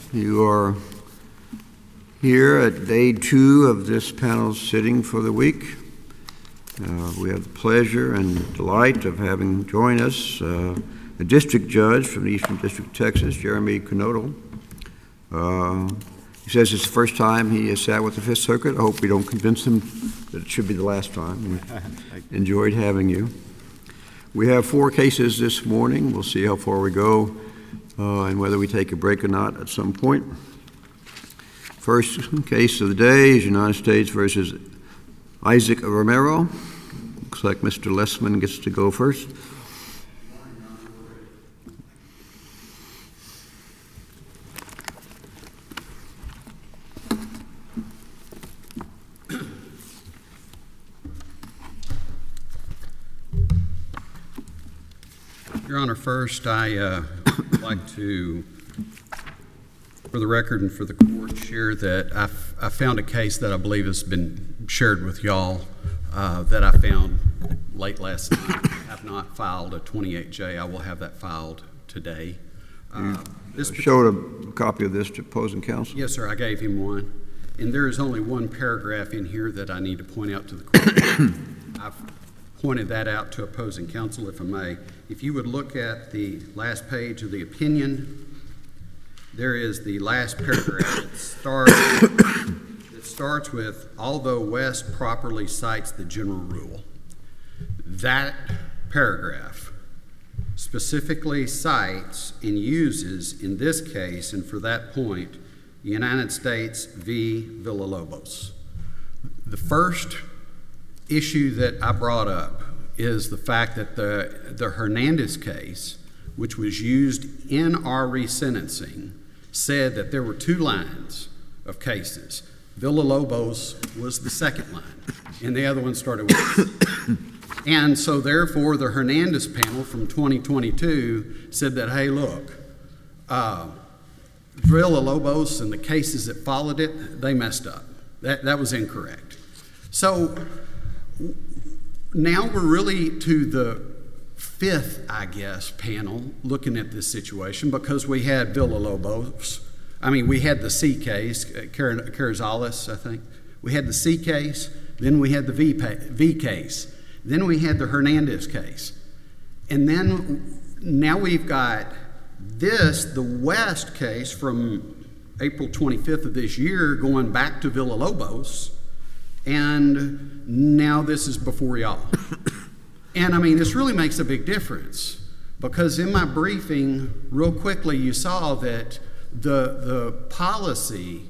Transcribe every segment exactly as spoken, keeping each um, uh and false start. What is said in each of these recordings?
You are here at day two of this panel's sitting for the week. Uh, we have the pleasure and delight of having join us uh, a district judge from the Eastern District of Texas, Jeremy Knodel. Uh, he says it's the first time he has sat with the Fifth Circuit. I hope we don't convince him that it should be the last time. We enjoyed having you. We have four cases this morning. We'll see how far we go uh, and whether we take a break or not at some point. First case of the day is United States versus Isaac Romero. Looks like Mister Lessman gets to go first. Your Honor, first I uh, would like to, for the record and for the court, share that I, f- I found a case that I believe has been shared with y'all uh, that I found late last night. I have not filed a twenty-eight J. I will have that filed today. Uh, this showed a copy of this to opposing counsel? Yes, sir. I gave him one. And there is only one paragraph in here that I need to point out to the court. I've pointed that out to opposing counsel, if I may. If you would look at the last page of the opinion, there is the last paragraph that starts, that starts with, although West properly cites the general rule. That paragraph specifically cites and uses, in this case, and for that point, United States v. Villalobos. The first issue that I brought up is the fact that the, the Hernandez case, which was used in our resentencing, said that there were two lines of cases. Villalobos was the second line, and the other one started with. And so therefore, the Hernandez panel from twenty twenty-two said that, hey, look, uh, Villalobos and the cases that followed it, they messed up. That, that was incorrect. So now we're really to the fifth, I guess, panel looking at this situation, because we had Villalobos. I mean, we had the C case, Carrizales, I think. We had the C case, then we had the V, v case, then we had the Hernandez case. And then now we've got this, the West case from April twenty-fifth of this year, going back to Villalobos. And now this is before y'all. And I mean, this really makes a big difference, because in my briefing, real quickly, you saw that the, the policy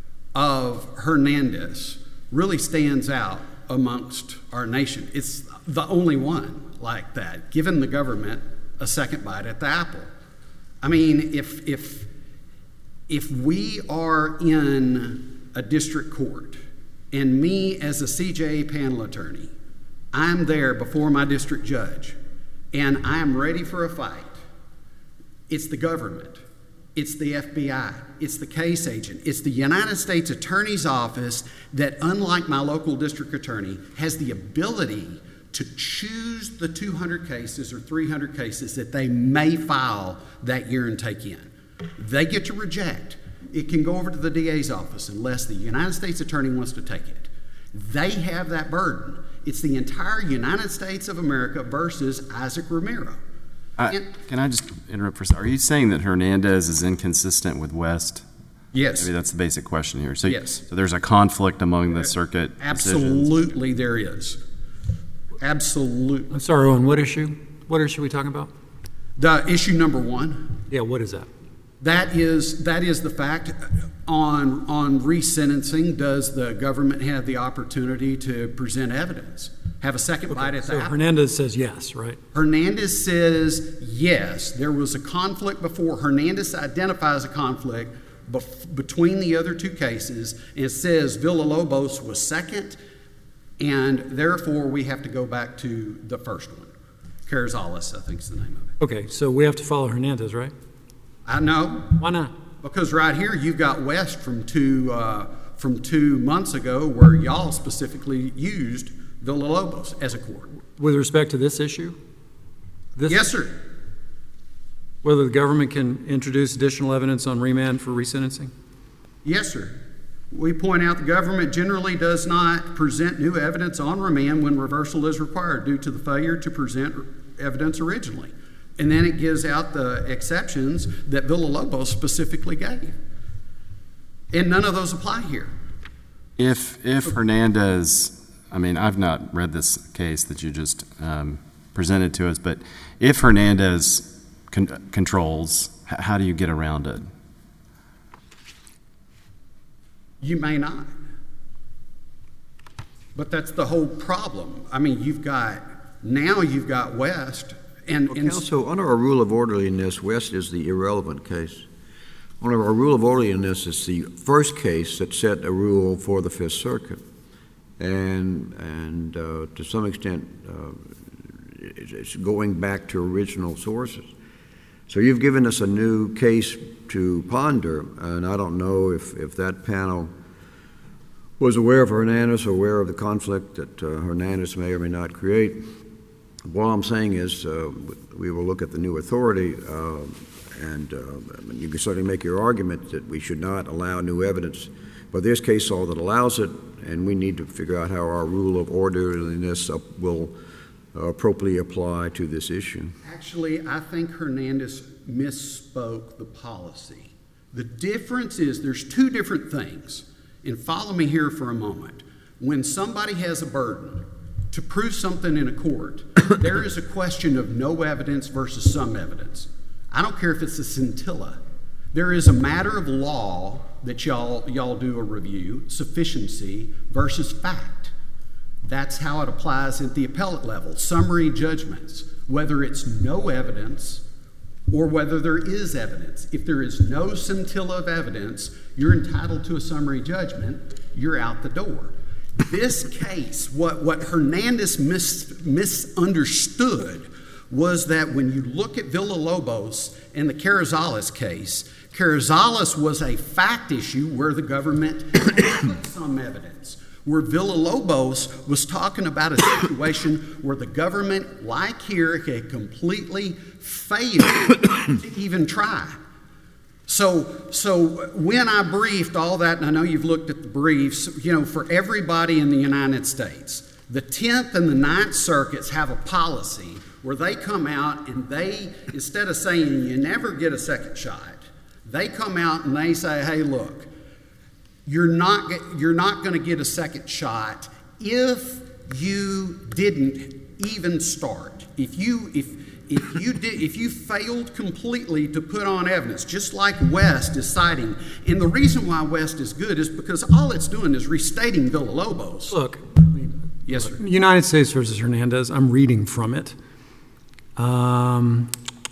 of Hernandez really stands out amongst our nation. It's the only one like that, giving the government a second bite at the apple. I mean, if, if, if we are in a district court, and me as a C J A panel attorney, I'm there before my district judge, and I'm ready for a fight. It's the government. It's the F B I. It's the case agent. It's the United States Attorney's Office that, unlike my local district attorney, has the ability to choose the two hundred cases or three hundred cases that they may file that year and take in. They get to reject. It can go over to the D A's office unless the United States Attorney wants to take it. They have that burden. It's the entire United States of America versus Isaac Romero. Uh, and, can I just interrupt for a second? Are you saying that Hernandez is inconsistent with West? Yes. Maybe that's the basic question here. So, yes. So there's a conflict among the circuit Absolutely decisions. There is. Absolutely. I'm sorry, on what issue? What issue are we talking about? The issue number one. Yeah, what is that? That is that is the fact. On on resentencing, does the government have the opportunity to present evidence, have a second okay, bite at so the apple? Hernandez says yes, right? Hernandez says yes. There was a conflict before. Hernandez identifies a conflict bef- between the other two cases and says Villalobos was second, and therefore we have to go back to the first one. Carrizales, I think is the name of it. Okay, so we have to follow Hernandez, right? I know. Why not? Because right here you've got West from two uh, from two months ago, where y'all specifically used Villalobos as a court. With respect to this issue? This Yes, sir. Whether the government can introduce additional evidence on remand for resentencing? Yes, sir. We point out the government generally does not present new evidence on remand when reversal is required due to the failure to present evidence originally. And then it gives out the exceptions that Villalobos specifically gave. And none of those apply here. If if Hernandez, I mean, I've not read this case that you just um, presented to us, but if Hernandez con- controls, h- how do you get around it? You may not. But that's the whole problem. I mean, you've got, now you've got West. And, Well, and Counsel, under our rule of orderliness, West is the irrelevant case. Under our rule of orderliness, it's the first case that set a rule for the Fifth Circuit. And, and uh, to some extent, uh, it's going back to original sources. So you've given us a new case to ponder, and I don't know if, if that panel was aware of Hernandez or aware of the conflict that uh, Hernandez may or may not create. What I'm saying is uh, we will look at the new authority, uh, and uh, I mean, you can certainly make your argument that we should not allow new evidence, but there's case law that allows it, and we need to figure out how our rule of orderliness uh, will uh, appropriately apply to this issue. actually, I think Hernandez misspoke the policy. The difference is there's two different things. And follow me here for a moment. When somebody has a burden to prove something in a court, there is a question of no evidence versus some evidence. I don't care if it's a scintilla. There is a matter of law that y'all, y'all do a review, sufficiency versus fact. That's how it applies at the appellate level. Summary judgments, whether it's no evidence or whether there is evidence. If there is no scintilla of evidence, you're entitled to a summary judgment, you're out the door. This case, what, what Hernandez mis, misunderstood was that when you look at Villalobos and the Carrizales case, Carrizales was a fact issue where the government had some evidence, where Villalobos was talking about a situation where the government, like here, had completely failed to even try. So, so when I briefed all that, and I know you've looked at the briefs, you know, for everybody in the United States, the tenth and the ninth Circuits have a policy where they come out and they, instead of saying you never get a second shot, they come out and they say, hey, look, you're not, you're not going to get a second shot if you didn't even start. If you, if, If you did, if you failed completely to put on evidence, just like West is citing, and the reason why West is good is because all it's doing is restating Villalobos. Look, Yes, sir. United States versus Hernandez, I'm reading from it. Um,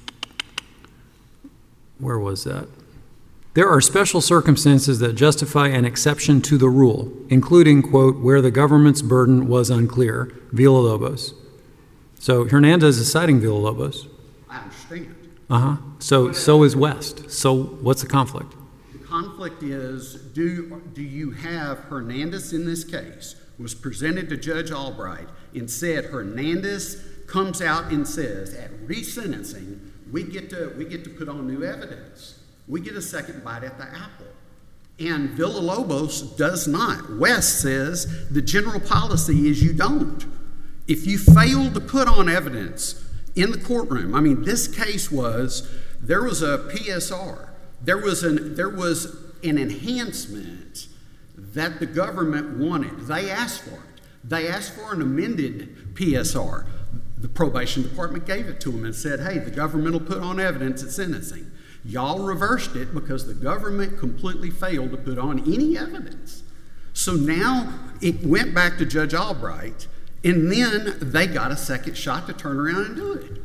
where was that? There are special circumstances that justify an exception to the rule, including, quote, where the government's burden was unclear, Villalobos. So Hernandez is citing Villalobos. I understand. Uh-huh. So so is West. So what's the conflict? The conflict is, do, do you have Hernandez in this case was presented to Judge Albright and said Hernandez comes out and says at resentencing, we get to, we get to put on new evidence. We get a second bite at the apple. And Villalobos does not. West says the general policy is you don't. If you fail to put on evidence in the courtroom, I mean, this case was, there was a P S R. There was an, there was an enhancement that the government wanted. They asked for it. They asked for an amended P S R. The probation department gave it to them and said, hey, the government will put on evidence at sentencing. Y'all reversed it because the government completely failed to put on any evidence. So now it went back to Judge Albright, and then they got a second shot to turn around and do it.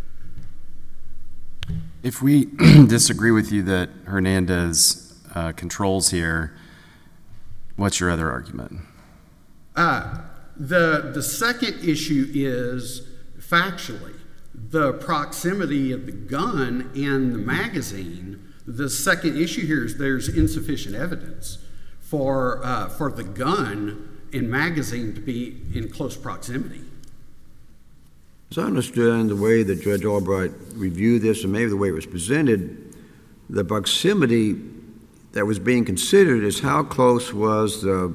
If we disagree with you that Hernandez uh, controls here, what's your other argument? Uh, the, the second issue is factually the proximity of the gun and the magazine. The second issue here is there's insufficient evidence for, uh, for the gun and magazine to be in close proximity. As I understand the way that Judge Albright reviewed this, and maybe the way it was presented, the proximity that was being considered is how close was the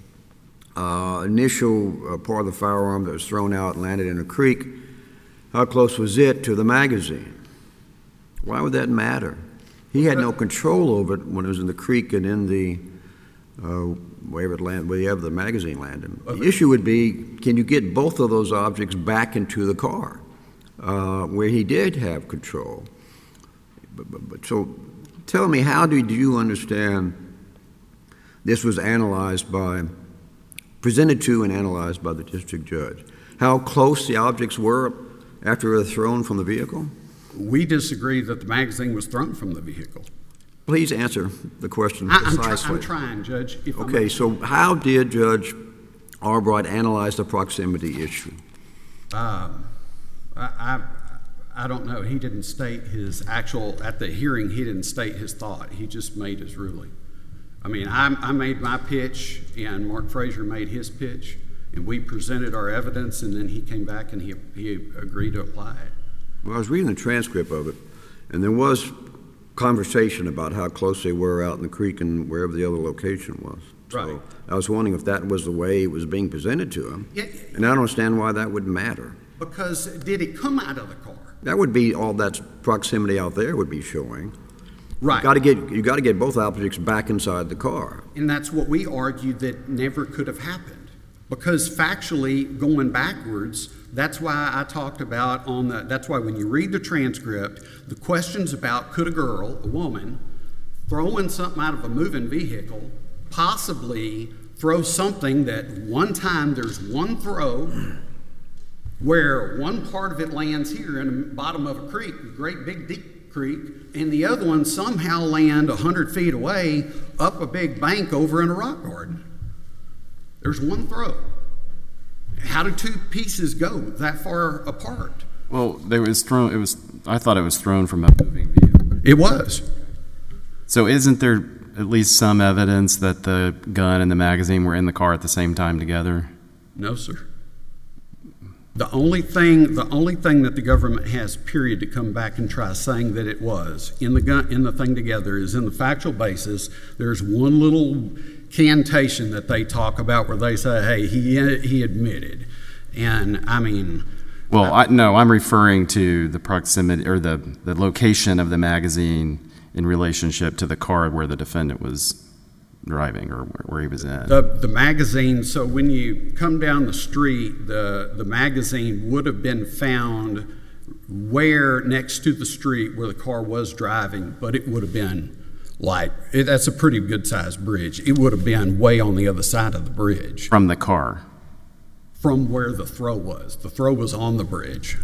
uh, initial uh, part of the firearm that was thrown out and landed in a creek, how close was it to the magazine? Why would that matter? He had no control over it when it was in the creek and in the uh, wherever it landed, wherever the magazine landed. The issue would be, can you get both of those objects back into the car uh, where he did have control? But, but, but so tell me, how did you understand this was analyzed by, presented to and analyzed by the district judge? How close the objects were after they were thrown from the vehicle? We disagree that the magazine was thrown from the vehicle. Please answer the question I, I'm, precisely. try, I'm trying, Judge. If Okay, I'm, so how did Judge Albright analyze the proximity issue? Um, I, I, I don't know. He didn't state his actual, at the hearing, he didn't state his thought. He just made his ruling. I mean, I, I made my pitch, and Mark Frazier made his pitch, and we presented our evidence, and then he came back and he, he agreed to apply it. Well, I was reading the transcript of it, and there was conversation about how close they were out in the creek and wherever the other location was. Right. So I was wondering if that was the way it was being presented to him. Yeah, and I don't understand why that would matter. because did it come out of the car? That would be all that proximity out there would be showing. Right. You got to get you got to get both objects back inside the car. And that's what we argued that never could have happened. Because factually, going backwards, that's why I talked about on the, that's why when you read the transcript, the questions about could a girl, a woman, throwing something out of a moving vehicle, possibly throw something that one time there's one throw where one part of it lands here in the bottom of a creek, a great big deep creek, and the other one somehow land one hundred feet away up a big bank over in a rock garden. There's one throw. How do two pieces go that far apart? Well, there was thrown. It was. I thought it was thrown from a moving vehicle. It was. So, isn't there at least some evidence that the gun and the magazine were in the car at the same time together? No, sir. The only thing, the only thing that the government has, period, to come back and try saying that it was in the gun, in the thing together, is in the factual basis. There's one little cantation that they talk about where they say, "Hey, he he admitted," and I mean. Well, I, no, I'm referring to the proximity or the, the location of the magazine in relationship to the car where the defendant was driving or where, where he was in. The, the magazine, so when you come down the street, the, the magazine would have been found where next to the street where the car was driving, but it would have been like, it, that's a pretty good sized bridge. It would have been way on the other side of the bridge. From the car? From where the throw was. The throw was on the bridge.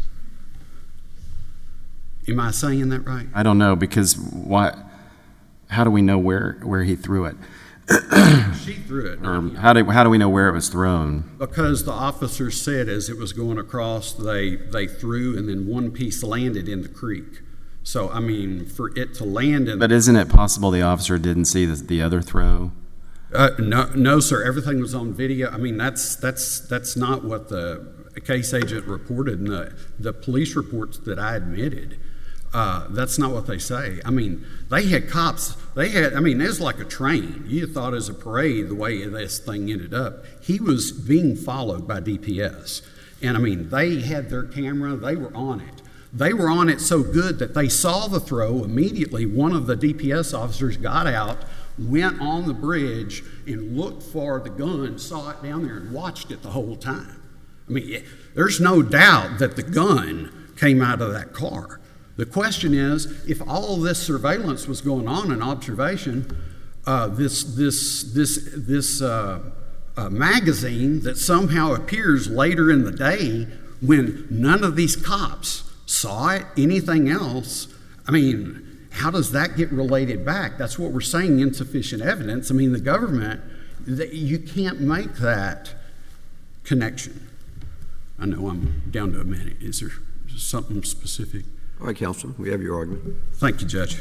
Am I saying that right? I don't know, because why? How do we know where, where he threw it? She threw it. Or how do how do we know where it was thrown? Because the officer said as it was going across, they they threw, and then one piece landed in the creek. So I mean, for it to land in. But isn't it possible the officer didn't see the, the other throw? Uh, no, no, sir. Everything was on video. I mean, that's that's that's not what the case agent reported in the the police reports that I admitted. Uh, that's not what they say. I mean, they had cops. They had. I mean, it was like a train. You thought it was a parade the way this thing ended up. He was being followed by D P S, and I mean, they had their camera. They were on it. They were on it so good that they saw the throw immediately. One of the D P S officers got out, went on the bridge, and looked for the gun, saw it down there, and watched it the whole time. I mean, there's no doubt that the gun came out of that car. The question is, if all this surveillance was going on and observation, uh, this this this this uh, uh, magazine that somehow appears later in the day when none of these cops saw it, anything else, I mean, how does that get related back? That's what we're saying, insufficient evidence. I mean, the government, you can't make that connection. I know I'm down to a minute. Is there something specific? All right, counsel, we have your argument. Thank you, Judge.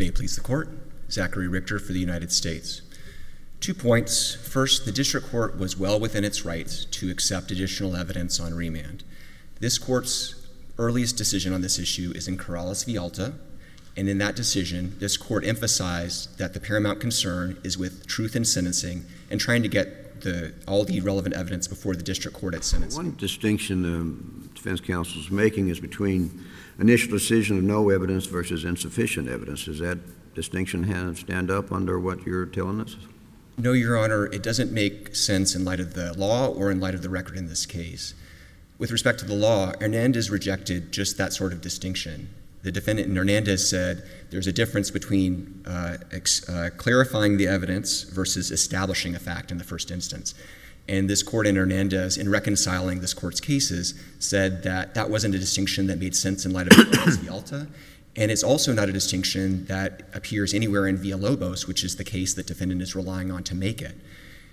May it please the Court. Zachary Richter for the United States. Two points. First, the district court was well within its rights to accept additional evidence on remand. This court's earliest decision on this issue is in Corrales v. Alta, and in that decision, this court emphasized that the paramount concern is with truth in sentencing and trying to get the, all the relevant evidence before the district court at sentencing. One distinction the defense counsel is making is between initial decision of no evidence versus insufficient evidence. Does that distinction stand up under what you're telling us? No, Your Honor, it doesn't make sense in light of the law or in light of the record in this case. With respect to the law, Hernandez rejected just that sort of distinction. The defendant in Hernandez said there's a difference between uh, ex- uh, clarifying the evidence versus establishing a fact in the first instance. And this court in Hernandez, in reconciling this court's cases, said that that wasn't a distinction that made sense in light of Corrales v. Alta. And it's also not a distinction that appears anywhere in Villalobos, which is the case that defendant is relying on to make it.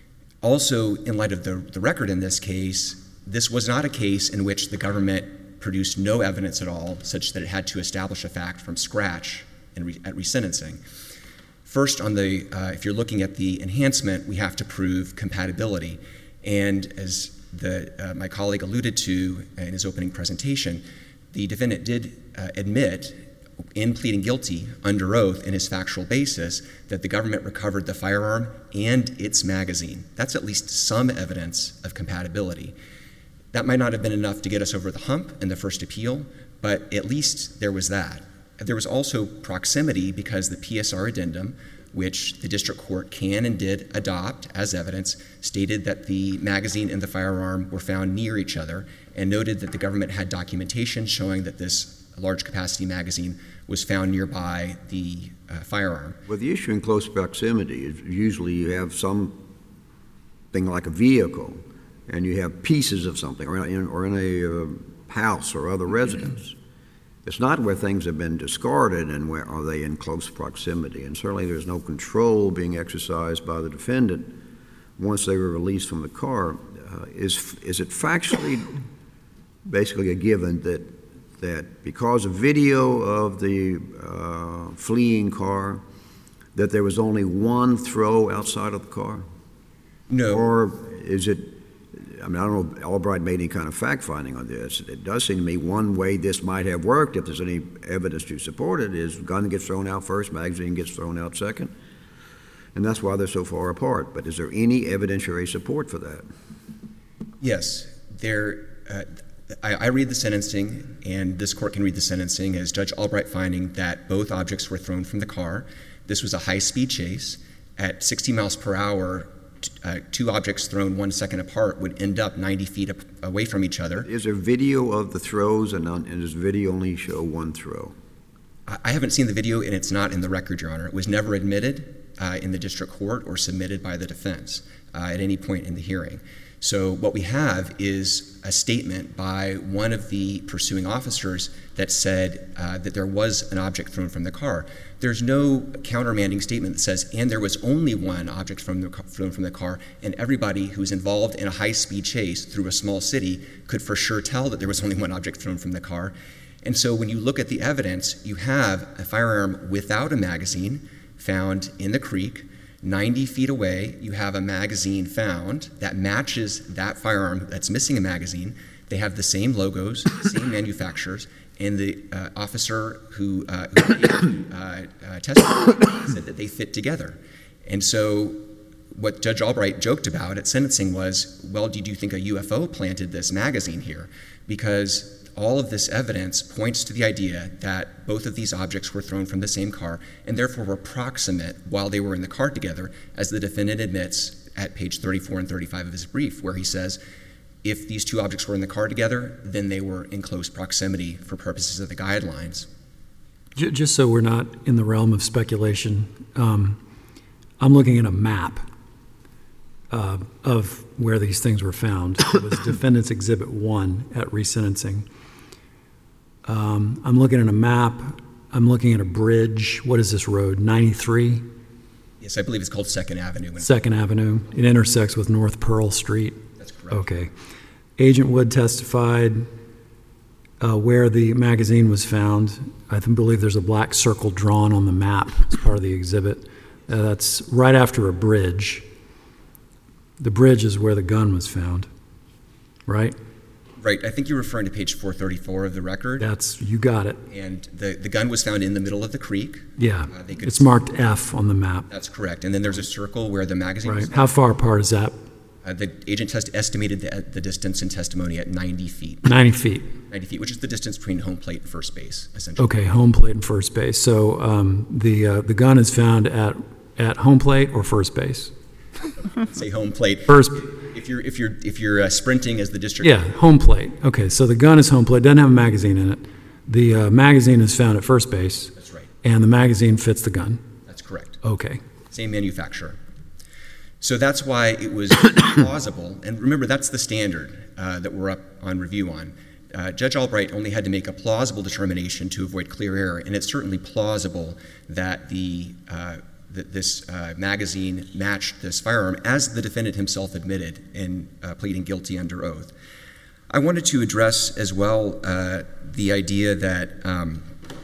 Also, in light of the, the record in this case, this was not a case in which the government produced no evidence at all, such that it had to establish a fact from scratch in re, at resentencing. First, on the uh, if you're looking at the enhancement, we have to prove compatibility. And as the, uh, my colleague alluded to in his opening presentation, the defendant did uh, admit in pleading guilty under oath in his factual basis that the government recovered the firearm and its magazine. That's at least some evidence of compatibility. That might not have been enough to get us over the hump in the first appeal, but at least there was that. There was also proximity because the P S R addendum, which the district court can and did adopt as evidence, stated that the magazine and the firearm were found near each other and noted that the government had documentation showing that this large capacity magazine was found nearby the uh, firearm. Well, the issue in close proximity is usually you have something like a vehicle and you have pieces of something, or in, or in a uh, house or other residence. It's not where things have been discarded and where are they in close proximity. And certainly there's no control being exercised by the defendant once they were released from the car. Uh, is is it factually basically a given that that because of video of the uh, fleeing car, that there was only one throw outside of the car? No. Or is it, I mean, I don't know if Albright made any kind of fact-finding on this. It does seem to me one way this might have worked, if there's any evidence to support it, is gun gets thrown out first, magazine gets thrown out second. And that's why they're so far apart. But is there any evidentiary support for that? Yes. There, uh, I, I read the sentencing, and this court can read the sentencing as Judge Albright finding that both objects were thrown from the car. This was a high-speed chase. At sixty miles per hour, t- uh, two objects thrown one second apart would end up ninety feet up, away from each other. Is there video of the throws, and, on, and does video only show one throw? I, I haven't seen the video, and it's not in the record, Your Honor. It was never admitted uh, in the district court or submitted by the defense uh, at any point in the hearing. So what we have is a statement by one of the pursuing officers that said uh, that there was an object thrown from the car. There's no countermanding statement that says, and there was only one object from the, thrown from the car, and everybody who's involved in a high-speed chase through a small city could for sure tell that there was only one object thrown from the car. And so when you look at the evidence, you have a firearm without a magazine found in the creek. ninety feet away, you have a magazine found that matches that firearm that's missing a magazine. They have the same logos, same manufacturers, and the uh, officer who, uh, who uh, uh, testified said that they fit together. And so what Judge Albright joked about at sentencing was, well, did you think a U F O planted this magazine here? Because all of this evidence points to the idea that both of these objects were thrown from the same car and therefore were proximate while they were in the car together, as the defendant admits at page thirty-four and thirty-five of his brief, where he says if these two objects were in the car together, then they were in close proximity for purposes of the guidelines. Just so we're not in the realm of speculation, um, I'm looking at a map uh, of where these things were found. It was Defendant's Exhibit one at resentencing. Um, I'm looking at a map. I'm looking at a bridge. What is this road? ninety-three? Yes, I believe it's called Second Avenue. Second Avenue. It intersects with North Pearl Street. That's correct. Okay. Agent Wood testified uh, where the magazine was found. I th- believe there's a black circle drawn on the map as part of the exhibit. Uh, that's right after a bridge. The bridge is where the gun was found, right? Right. I think you're referring to page four thirty-four of the record. That's, you got it. And the, the gun was found in the middle of the creek. Yeah, Uh, they could- it's marked F on the map. That's correct. And then there's a circle where the magazine Right. was How far apart is that? Uh, the agent test estimated the, the distance in testimony at ninety feet. ninety feet. ninety feet, which is the distance between home plate and first base, essentially. Okay, home plate and first base. So um, the uh, the gun is found at at home plate or first base? Say home plate. First. If you're if you're if you're uh, sprinting as the district. Yeah, home plate. Okay, so the gun is home plate. Doesn't have a magazine in it. The uh, magazine is found at first base. That's right. And the magazine fits the gun. That's correct. Okay. Same manufacturer. So that's why it was plausible. And remember, that's the standard uh, that we're up on review on. Uh, Judge Albright only had to make a plausible determination to avoid clear error, and it's certainly plausible that the uh, that this uh, magazine matched this firearm, as the defendant himself admitted in uh, pleading guilty under oath. I wanted to address as well uh, the idea that um,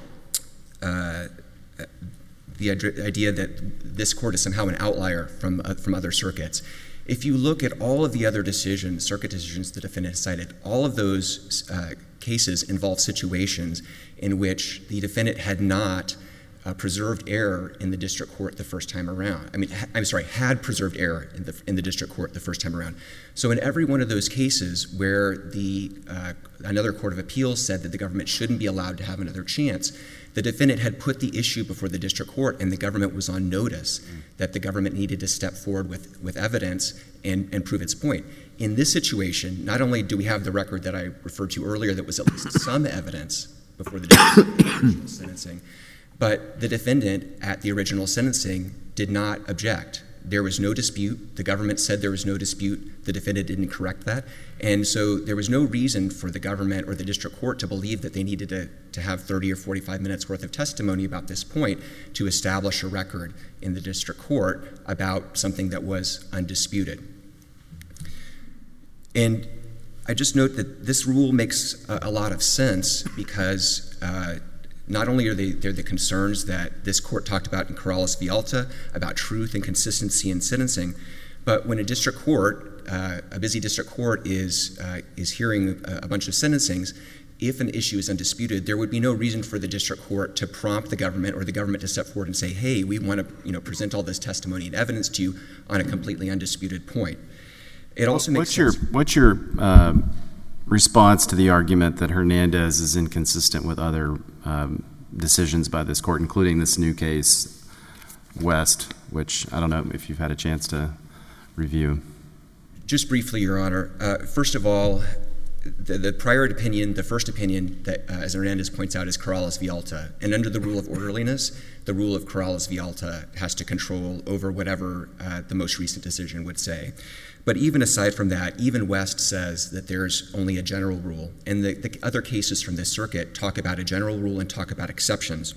uh, the idea that this court is somehow an outlier from uh, from other circuits. If you look at all of the other decisions, circuit decisions the defendant cited, all of those uh, cases involve situations in which the defendant had not uh, preserved error in the district court the first time around. I mean, ha- I'm sorry, had preserved error in the in the district court the first time around. So in every one of those cases where the uh, another court of appeals said that the government shouldn't be allowed to have another chance, the defendant had put the issue before the district court, and the government was on notice mm. that the government needed to step forward with, with evidence and, and prove its point. In this situation, not only do we have the record that I referred to earlier that was at least some evidence before the original sentencing, but the defendant at the original sentencing did not object. There was no dispute. The government said there was no dispute. The defendant didn't correct that. And so there was no reason for the government or the district court to believe that they needed to, to have thirty or forty-five minutes worth of testimony about this point to establish a record in the district court about something that was undisputed. And I just note that this rule makes a, a lot of sense because uh, not only are they they're the concerns that this court talked about in Corrales v. Alta about truth and consistency in sentencing, but when a district court, uh, a busy district court, is uh, is hearing a, a bunch of sentencings, if an issue is undisputed, there would be no reason for the district court to prompt the government or the government to step forward and say, "Hey, we want to, you know, present all this testimony and evidence to you on a completely undisputed point." It also makes what's sense. Your, what's your uh, response to the argument that Hernandez is inconsistent with other um, decisions by this court, including this new case, West, which I don't know if you've had a chance to review? Just briefly, Your Honor. Uh, first of all, the, the prior opinion, the first opinion that, uh, as Hernandez points out, is Corrales v. Alta. And under the rule of orderliness, the rule of Corrales v. Alta has to control over whatever uh, the most recent decision would say. But even aside from that, even West says that there's only a general rule. And the, the other cases from this circuit talk about a general rule and talk about exceptions.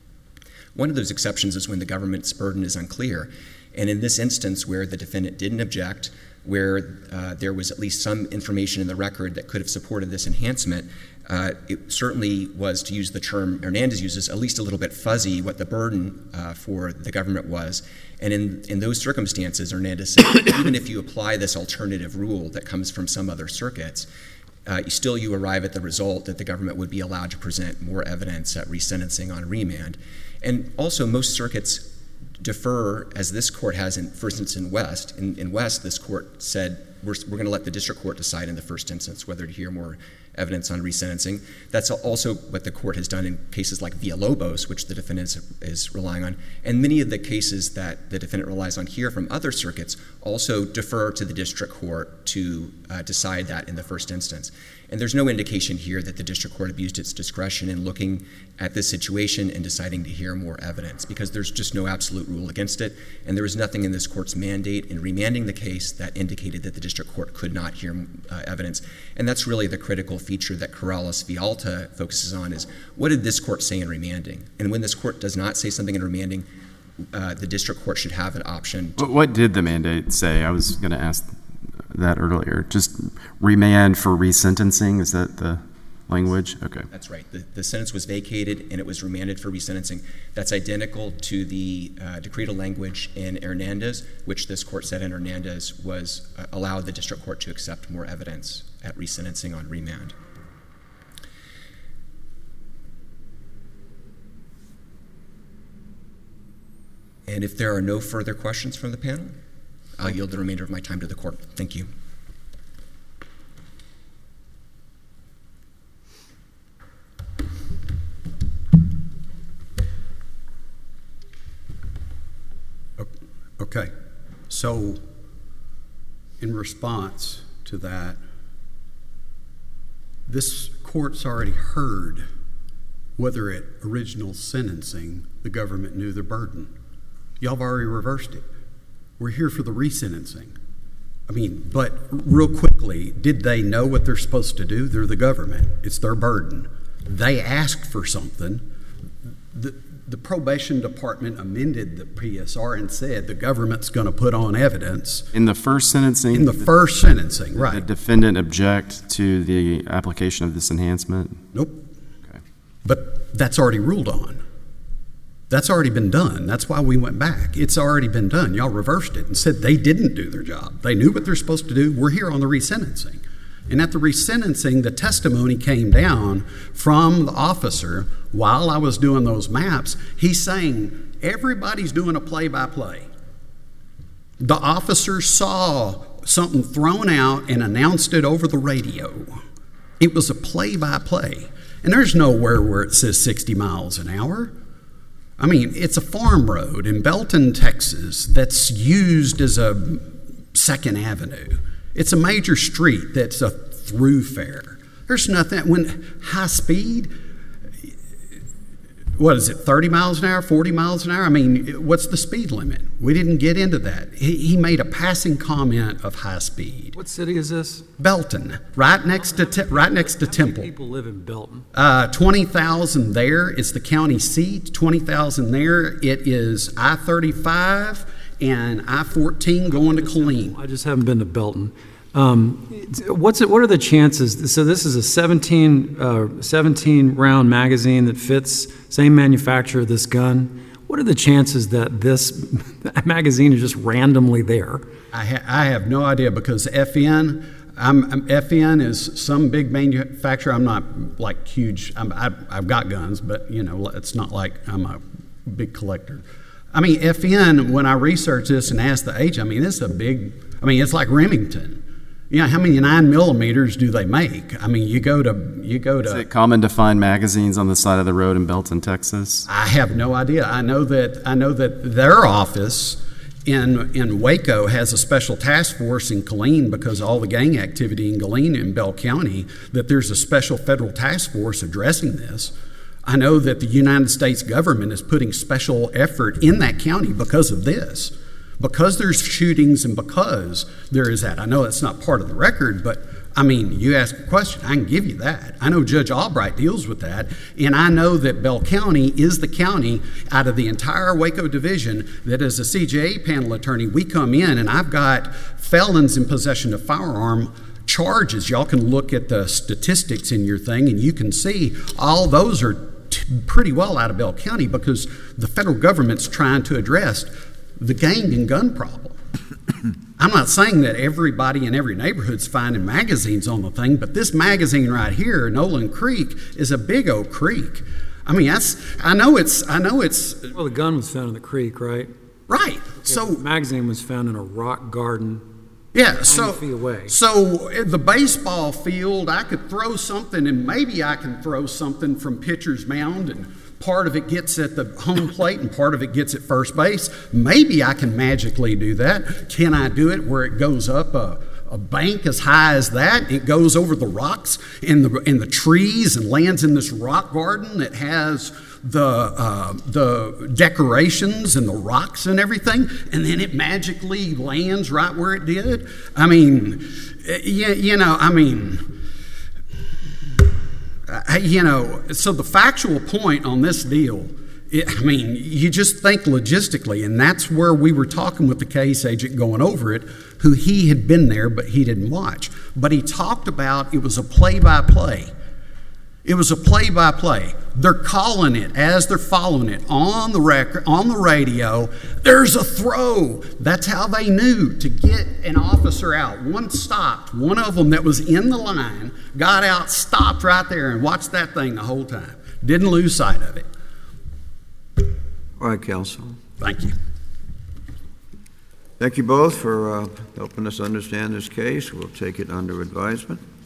One of those exceptions is when the government's burden is unclear. And in this instance where the defendant didn't object, where uh, there was at least some information in the record that could have supported this enhancement, uh, it certainly was, to use the term Hernandez uses, at least a little bit fuzzy what the burden uh, for the government was. And in, in those circumstances, Hernandez said, even if you apply this alternative rule that comes from some other circuits, uh, still you arrive at the result that the government would be allowed to present more evidence at resentencing on remand. And also, most circuits defer, as this court has, in, for instance, in West. In, in West, this court said, we're, we're going to let the district court decide in the first instance whether to hear more evidence on resentencing. That's also what the court has done in cases like Villalobos, which the defendant is, is relying on. And many of the cases that the defendant relies on here from other circuits also defer to the district court to uh, decide that in the first instance. And there's no indication here that the district court abused its discretion in looking at this situation and deciding to hear more evidence, because there's just no absolute rule against it, and there was nothing in this court's mandate in remanding the case that indicated that the district court could not hear uh, evidence. And that's really the critical feature that Corrales v. Alta focuses on, is what did this court say in remanding? And when this court does not say something in remanding, uh, the district court should have an option. To what did the mandate say? I was going to ask that earlier. Just remand for resentencing? Is that the language? Okay. That's right. The, the sentence was vacated and it was remanded for resentencing. That's identical to the uh, decretal language in Hernandez, which this court said in Hernandez was uh, allowed the district court to accept more evidence at resentencing on remand. And if there are no further questions from the panel, I'll yield the remainder of my time to the court. Thank you. Okay, so in response to that, this court's already heard whether at original sentencing the government knew the burden. Y'all have already reversed it. We're here for the resentencing. I mean, but real quickly, did they know what they're supposed to do? They're the government. It's their burden. They asked for something. The, the probation department amended the P S R and said the government's going to put on evidence. In the first sentencing? In the, the first sentencing, right. Did the defendant object to the application of this enhancement? Nope. Okay. But that's already ruled on. That's already been done. That's why we went back. It's already been done. Y'all reversed it and said they didn't do their job. They knew what they're supposed to do. We're here on the resentencing. And at the resentencing, the testimony came down from the officer while I was doing those maps. He's saying, everybody's doing a play-by-play. The officer saw something thrown out and announced it over the radio. It was a play-by-play. And there's nowhere where it says sixty miles an hour. I mean, it's a farm road in Belton, Texas, that's used as a Second Avenue. It's a major street that's a thoroughfare. There's nothing, when high speed, what is it, thirty miles an hour, forty miles an hour? I mean, what's the speed limit? We didn't get into that. He, he made a passing comment of high speed. What city is this? Belton, right next to te- right next to How Temple. many people live in Belton? Uh, twenty thousand there. It's the county seat. twenty thousand there. It is I thirty-five and I fourteen going to Killeen. I just haven't been to Belton. Um, what's it? What are the chances? So this is a seventeen, uh, seventeen round magazine that fits, same manufacturer, this gun. What are the chances that this magazine is just randomly there? I, ha- I have no idea because F N, I'm, I'm, F N is some big manufacturer. I'm not like huge. I'm, I, I've got guns, but you know, it's not like I'm a big collector. I mean, F N, when I researched this and asked the agent, I mean, this is a big, I mean, it's like Remington. You know, how many nine millimeters do they make? I mean, you go to, you go to. Is it common to find magazines on the side of the road in Belton, Texas? I have no idea. I know that, I know that their office in, in Waco has a special task force in Killeen because of all the gang activity in Killeen and Bell County, that there's a special federal task force addressing this. I know that the United States government is putting special effort in that county because of this. Because there's shootings and because there is that. I know it's not part of the record, but I mean, you ask a question, I can give you that. I know Judge Albright deals with that, and I know that Bell County is the county out of the entire Waco division that as a C J A panel attorney, we come in and I've got felons in possession of firearm charges. Y'all can look at the statistics in your thing and you can see all those are t- pretty well out of Bell County because the federal government's trying to address the gang and gun problem. I'm not saying that everybody in every neighborhood's finding magazines on the thing, but this magazine right here, Nolan Creek, is a big old creek. I mean, that's, I know it's, I know it's. Well, the gun was found in the creek, right? Right. So the magazine was found in a rock garden. Yeah, so, feet away. so at the baseball field, I could throw something, and maybe I can throw something from pitcher's mound, and part of it gets at the home plate and part of it gets at first base. Maybe I can magically do that. Can I do it where it goes up a, a bank as high as that? It goes over the rocks and the, and the trees and lands in this rock garden that has the uh, the decorations and the rocks and everything, and then it magically lands right where it did. I mean, you, you know, I mean, I, you know, so the factual point on this deal, it, I mean, you just think logistically, and that's where we were talking with the case agent going over it, who he had been there, but he didn't watch. But he talked about it was a play-by-play. It was a play-by-play. They're calling it as they're following it on the record, on the radio. There's a throw. That's how they knew to get an officer out. One stopped. One of them that was in the line got out, stopped right there, and watched that thing the whole time. Didn't lose sight of it. All right, counsel. Thank you. Thank you both for uh, helping us understand this case. We'll take it under advisement.